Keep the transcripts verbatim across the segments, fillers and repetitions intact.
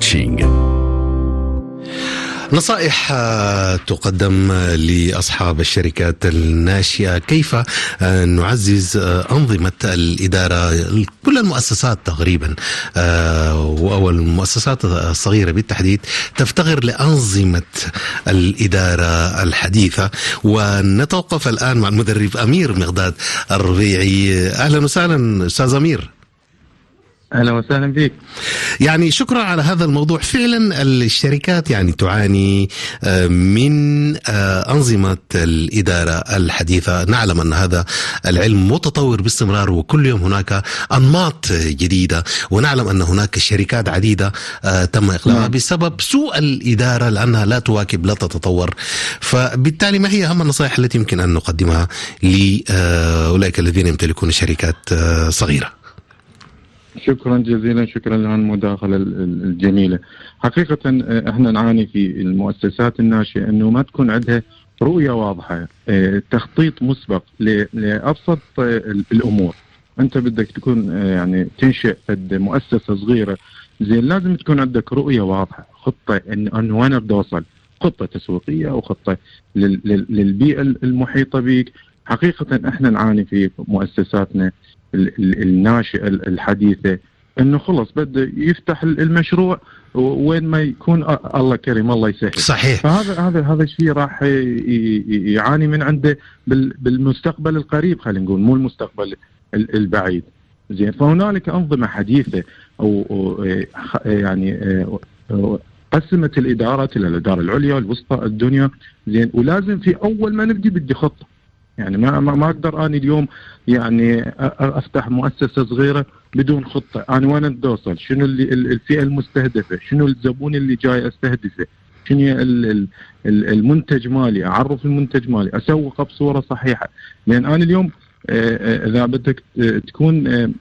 كوتشنج. نصائح تقدم لأصحاب الشركات الناشئة، كيف نعزز أنظمة الإدارة. كل المؤسسات تقريبا أو المؤسسات الصغيرة بالتحديد تفتقر لأنظمة الإدارة الحديثة. ونتوقف الآن مع المدرب أمير مقداد الربيعي. أهلا وسهلا أستاذ أمير. أهلا وسهلا بك. يعني شكرا على هذا الموضوع. فعلا الشركات يعني تعاني من أنظمة الإدارة الحديثة. نعلم أن هذا العلم متطور باستمرار وكل يوم هناك أنماط جديدة، ونعلم أن هناك شركات عديدة تم إغلاقها بسبب سوء الإدارة لأنها لا تواكب لا تتطور. فبالتالي ما هي أهم النصائح التي يمكن أن نقدمها لأولئك الذين يمتلكون شركات صغيرة؟ شكرا جزيلا، شكرا على المداخلة الجميلة. حقيقة احنا نعاني في المؤسسات الناشئة انه ما تكون عندها رؤية واضحة، تخطيط مسبق لأبسط الأمور. انت بدك تكون يعني تنشئ مؤسسة صغيرة زين، لازم تكون عندك رؤية واضحة، خطة انه وين بدي اوصل، خطة تسويقية وخطة للبيئة المحيطة بك. حقيقة احنا نعاني في مؤسساتنا الناشئة الحديثة انه خلص بده يفتح المشروع وين ما يكون الله كريم الله يسهل. صحيح. فهذا هذا هذا الشيء راح يعاني من عنده بالمستقبل القريب، خلينا نقول مو المستقبل البعيد. زين، فهنالك أنظمة حديثة او يعني قسمت الإدارات إلى الإدارة العليا والوسطى الدنيا. زين، ولازم في أول ما نبدي بدي خطة. يعني ما ما اقدر اني اليوم يعني افتح مؤسسه صغيره بدون خطه. انا وين بدي اوصل، شنو اللي الفئه المستهدفه، شنو الزبون اللي جاي استهدفه، شنو المنتج مالي، اعرف المنتج مالي، اسوقه بصوره صحيحه. لان انا اليوم اذا بدك تكون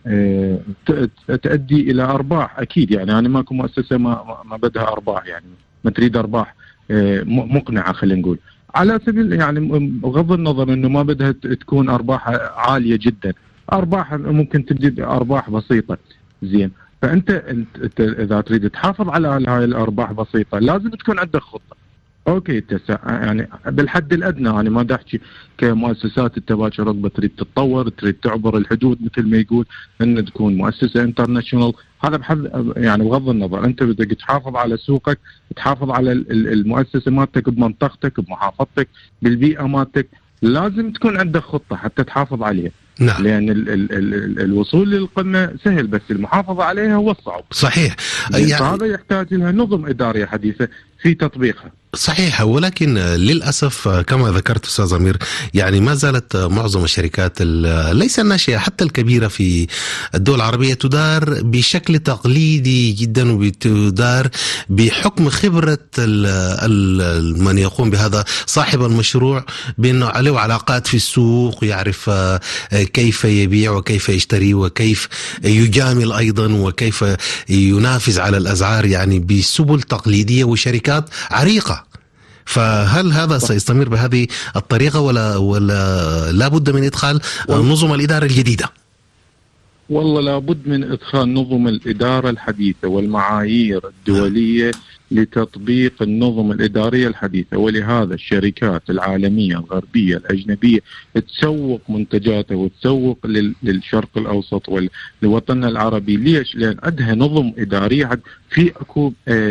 تؤدي الى ارباح، اكيد يعني انا ماكو مؤسسه ما ما بدها ارباح، يعني ما تريد ارباح مقنعه خلينا نقول. على سبيل يعني بغض النظر انه ما بدها تكون ارباح عاليه جدا، ارباح ممكن تبدي بارباح بسيطه. زين، فانت انت اذا تريد تحافظ على هاي الارباح بسيطه لازم تكون عندك خطه. اوكي تسع يعني بالحد الادنى، انا يعني ما احكي كمؤسسات التباشر رغبه تريد تتطور، تريد تعبر الحدود مثل ما يقول ان تكون مؤسسه انترناشونال. هذا بحد يعني بغض النظر، انت بدك تحافظ على سوقك، تحافظ على المؤسسه مالتك بمنطقتك بمحافظتك بالبيئه مالتك، لازم تكون عندك خطه حتى تحافظ عليها. نعم. لأن ال ال ال الوصول للقمة سهل بس المحافظة عليها هو الصعب. صحيح. يعني هذا يحتاج لها نظم إدارية حديثة في تطبيقها. صحيح، ولكن للأسف كما ذكرت أستاذ أمير يعني ما زالت معظم الشركات ليس الناشئة حتى الكبيرة في الدول العربية تدار بشكل تقليدي جدا، وتدار بحكم خبرة من يقوم بهذا صاحب المشروع، بأنه عليه علاقات في السوق، يعرف كيف يبيع وكيف يشتري وكيف يجامل أيضا وكيف ينافس على الأسعار، يعني بسبل تقليدية وشركات عريقة. فهل هذا سيستمر بهذه الطريقة ولا ولا لابد من إدخال نظم الإدارة الجديدة؟ والله لابد من إدخال نظم الإدارة الحديثة والمعايير الدولية لتطبيق النظم الإدارية الحديثة. ولهذا الشركات العالمية الغربية الأجنبية تسوق منتجاتها وتسوق للشرق الأوسط ولوطننا العربي. ليش؟ لأن عندها نظم إدارية، في أكو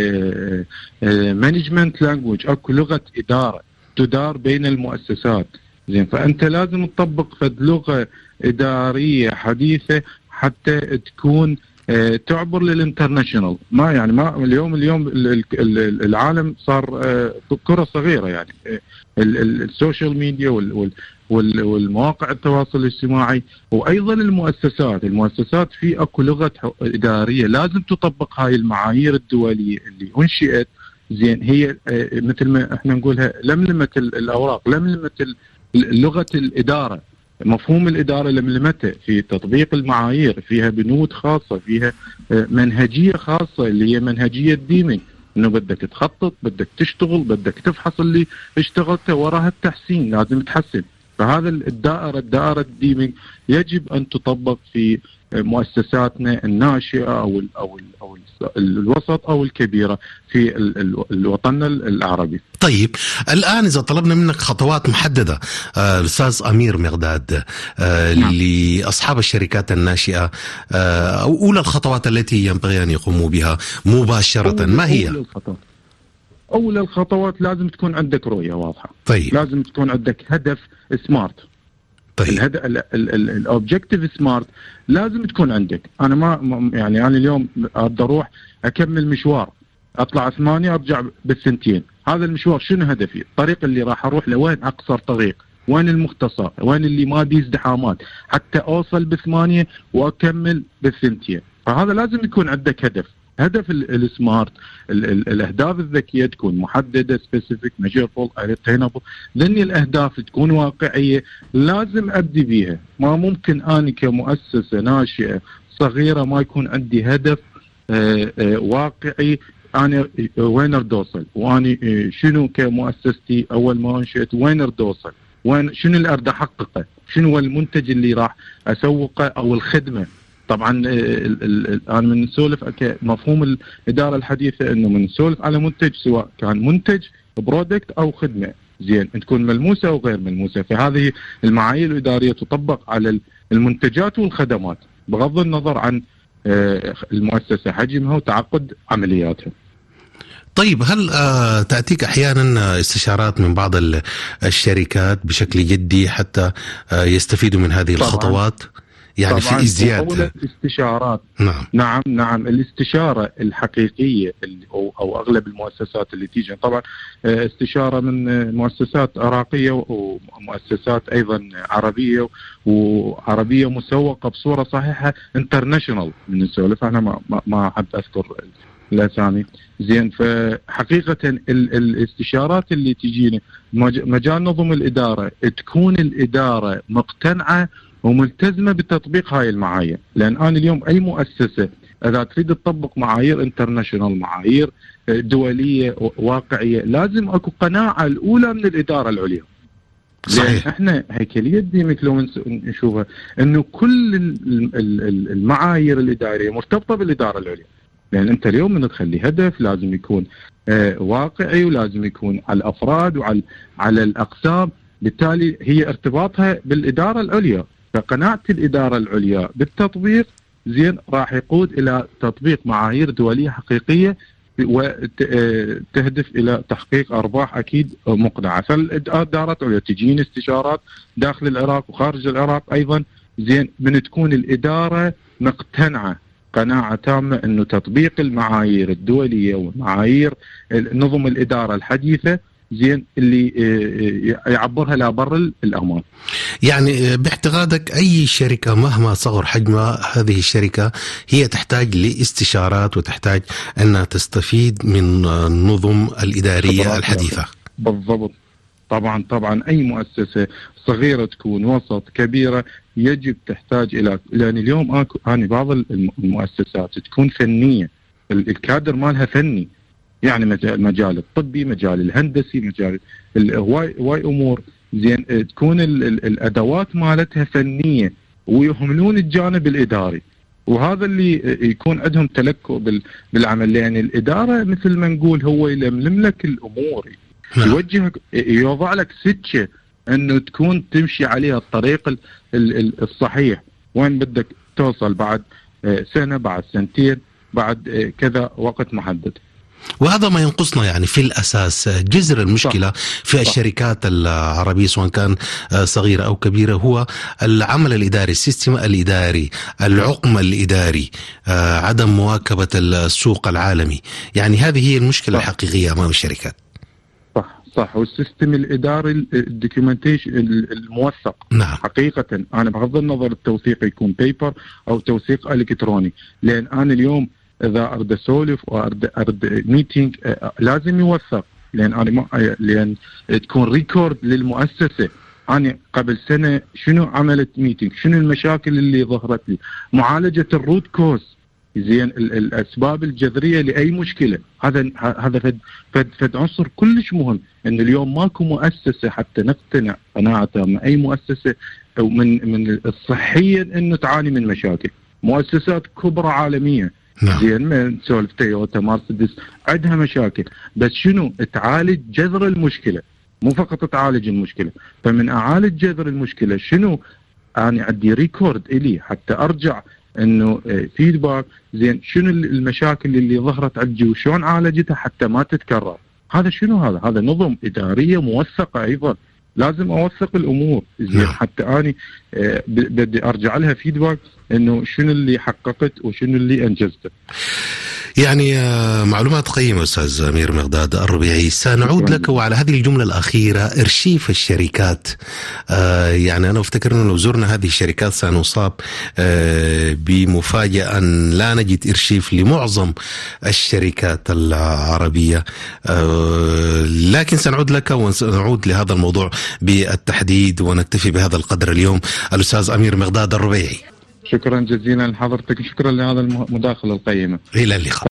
مانجمنت لانجويج، أكو لغة إدارة تدار بين المؤسسات. زين، فأنت لازم تطبق فد لغة إدارية حديثة حتى تكون اه تعبر للانترناشنال. ما يعني ما اليوم اليوم العالم صار اه كرة صغيرة، يعني اه السوشيال ميديا وال والمواقع التواصل الاجتماعي، وايضا المؤسسات المؤسسات في اكو لغة ادارية لازم تطبق هاي المعايير الدولية اللي انشئت. زين، هي اه مثل ما احنا نقولها لملمة الاوراق، لملمة لغة الادارة، مفهوم الإدارة لملمته في تطبيق المعايير، فيها بنود خاصة، فيها منهجية خاصة اللي هي منهجية ديمينج، انه بدك تخطط، بدك تشتغل، بدك تفحص اللي اشتغلته، وراها التحسين، لازم تحسن. فهذا الدائرة الدائرة الديمينج يجب ان تطبق في مؤسساتنا الناشئة أو ال أو ال أو ال الوسط أو الكبيرة في الوطن العربي. طيب الآن إذا طلبنا منك خطوات محددة آه الأستاذ أمير مقداد آه نعم. لأصحاب الشركات الناشئة آه أو أولى الخطوات التي ينبغي أن يقوموا بها مباشرة ما هي؟ أول الخطوات أول الخطوات لازم تكون عندك رؤية واضحة. طيب. لازم تكون عندك هدف سمارت. طيب. الهدف الأوبجكتيف سمارت لازم تكون عندك. أنا ما يعني أنا اليوم أبدأ أروح أكمل مشوار أطلع ثمانية أرجع بالسنتين. هذا المشوار شنو هدفي؟ الطريق اللي راح أروح لوين أقصر طريق؟ وين المختصر؟ وين اللي ما بيه ازدحامات حتى أوصل بثمانية وأكمل بالسنتين؟ فهذا لازم يكون عندك هدف. هدف السمارت الأهداف الذكية تكون محددة سبيسيفيك ميجربل اتينبل، لأن الأهداف تكون واقعية لازم أبدي بيها. ما ممكن أنا كمؤسسة ناشئة صغيرة ما يكون عندي هدف آآ آآ واقعي أنا وين أريد أوصل، وأنا شنو كمؤسستي أول ما أنشئت وين أريد أوصل، وين شنو اللي أريد أحققه، شنو هو المنتج اللي راح أسوقه أو الخدمة. طبعا الآن من نسولف مفهوم الإدارة الحديثة إنه من نسولف على منتج سواء كان منتج برودكت أو خدمة زين تكون ملموسة أو غير ملموسة. فهذه المعايير الإدارية تطبق على المنتجات والخدمات بغض النظر عن المؤسسة حجمها وتعقد عملياتها. طيب هل آه تأتيك أحيانا استشارات من بعض الشركات بشكل جدي حتى آه يستفيدوا من هذه طبعاً. الخطوات يعني في ازدياد الاستشارات؟ نعم نعم نعم الاستشارة الحقيقية أو, أو أغلب المؤسسات اللي تيجي طبعا استشارة من مؤسسات عراقية ومؤسسات أيضا عربية وعربية مسوقة بصورة صحيحة انترناشونال من نسولف. أنا ما, ما أحب أذكر الأسامي زين. فحقيقة الاستشارات اللي تجيني مجال نظم الإدارة تكون الإدارة مقتنعة وملتزمة بتطبيق هاي المعايير. لأن أنا اليوم أي مؤسسة إذا تريد تطبق معايير انترناشونال معايير دولية واقعية لازم أكو قناعة الأولى من الإدارة العليا. صحيح. احنا هيكلية ديمك لو نشوفها انه كل المعايير الإدارية مرتبطة بالإدارة العليا. لأن أنت اليوم من تخلي هدف لازم يكون آه واقعي ولازم يكون على الأفراد وعلى على الأقسام، بالتالي هي ارتباطها بالإدارة العليا. فقناعة الإدارة العليا بالتطبيق زين راح يقود إلى تطبيق معايير دولية حقيقية وتهدف إلى تحقيق أرباح أكيد مقنعة. فالإدارات العليا تجين استشارات داخل العراق وخارج العراق أيضا زين من تكون الإدارة مقتنعة قناعة تامة أنه تطبيق المعايير الدولية ومعايير نظم الإدارة الحديثة زين اللي يعبرها لبر الأمان. يعني باعتقادك أي شركة مهما صغر حجمها هذه الشركة هي تحتاج لاستشارات وتحتاج أنها تستفيد من النظم الإدارية الحديثة. بالضبط. طبعا طبعا أي مؤسسة صغيرة تكون وسط كبيرة يجب تحتاج إلى، لأن اليوم أكو أنا بعض المؤسسات تكون فنية الكادر مالها فني، يعني مجال الطبي مجال الهندسي مجال هواي هواي أمور زين تكون ال ال الأدوات مالتها فنية ويهملون الجانب الإداري. وهذا اللي يكون عندهم تلكؤ بالعمل. لأن الإدارة مثل ما نقول هو يلملم لك الأمور يوجهك يوضع لك سكة أنه تكون تمشي عليها الطريق الصحيح وين بدك توصل بعد سنة بعد سنتين بعد كذا وقت محدد. وهذا ما ينقصنا يعني في الأساس جذر المشكلة صح. في الشركات العربية سواء كان صغيرة أو كبيرة هو العمل الإداري، السيستم الإداري، العقم الإداري، عدم مواكبة السوق العالمي. يعني هذه هي المشكلة صح. الحقيقية أمام الشركات. صح صح. والسيستم الإداري الدوكيومنتيشن الموثق. نعم. حقيقة أنا بغض النظر التوثيق يكون بيبر أو توثيق إلكتروني. لأن أنا اليوم إذا أرد أسولف وأرد أرد ميتينج لازم يوثق. لأن أنا ما لأن تكون ريكورد للمؤسسة. أنا قبل سنة شنو عملت ميتينج، شنو المشاكل اللي ظهرت لي، معالجة الروت كوز زين الأسباب الجذرية لأي مشكلة. هذا هذا فد فد فد عنصر كلش مهم. إن اليوم ماكو مؤسسة حتى نقتنع قناعة مع أي مؤسسة أو من من الصحية إنه تعاني من مشاكل. مؤسسات كبرى عالمية. نعم. زين من سولف تويوتا مرسيدس عندها مشاكل، بس شنو تعالج جذر المشكلة، مو فقط تعالج المشكلة. فمن أعالج جذر المشكلة شنو أنا عندي ريكورد إلي حتى أرجع إنه فيدباك زين شنو المشاكل اللي ظهرت عندي وشون عالجتها حتى ما تتكرر. هذا شنو هذا؟ هذا نظم إدارية موثقة أيضا، لازم أوثق الأمور زين حتى أنا بدي أرجع لها فيدباك إنه شنو اللي حققت وشنو اللي أنجزته. يعني معلومات قيمة أستاذ أمير مقداد الربيعي. سنعود لك وعلى هذه الجملة الأخيرة، إرشيف الشركات. آه يعني أنا أفتكر أنه لو زرنا هذه الشركات سنصاب آه بمفاجأة أن لا نجد إرشيف لمعظم الشركات العربية. آه لكن سنعود لك ونعود لهذا الموضوع بالتحديد، ونكتفي بهذا القدر اليوم. الأستاذ أمير مقداد الربيعي، شكرا جزيلا لحضرتك، شكرا لهذا المداخلة القيمة. إلى اللقاء.